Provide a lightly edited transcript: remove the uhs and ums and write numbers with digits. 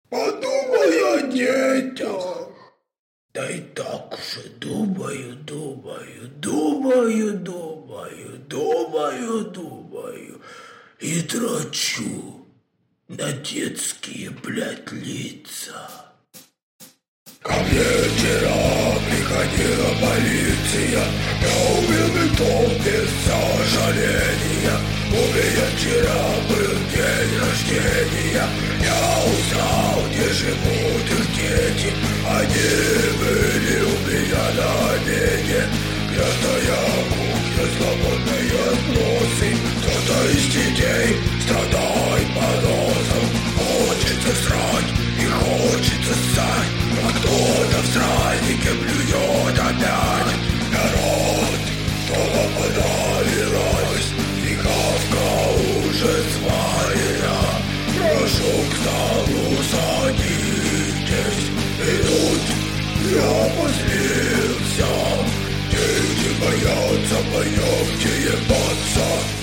Подумай о детях. Да и так уже думаю, и дрочу на детские, блядь, лица. Ко мне вчера приходила полиция, я убил ментов без сожаления. У меня вчера был день рождения, я узнал, где живут их дети. Они были у меня на обеде. Грязная кухня, свободные сбросы. Кто-то из детей страдает поносом. Хочется срать и хочется ссать, а кто-то в сральнике плюет опять. Народ, что вам понравилось? Фиговка уже сварена. Прошу к столу садитесь. И тут я позлился. Дети боятся, поехте ебаться.